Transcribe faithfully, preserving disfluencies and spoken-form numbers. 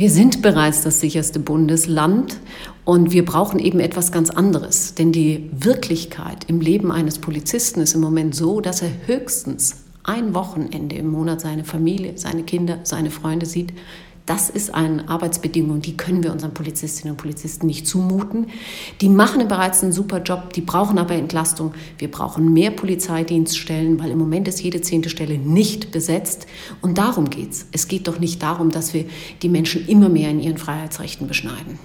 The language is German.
Wir sind bereits das sicherste Bundesland und wir brauchen eben etwas ganz anderes. Denn die Wirklichkeit im Leben eines Polizisten ist im Moment so, dass er höchstens ein Wochenende im Monat seine Familie, seine Kinder, seine Freunde sieht. Das ist eine Arbeitsbedingung, die können wir unseren Polizistinnen und Polizisten nicht zumuten. Die machen bereits einen super Job, die brauchen aber Entlastung. Wir brauchen mehr Polizeidienststellen, weil im Moment ist jede zehnte Stelle nicht besetzt. Und darum geht's. Es geht doch nicht darum, dass wir die Menschen immer mehr in ihren Freiheitsrechten beschneiden.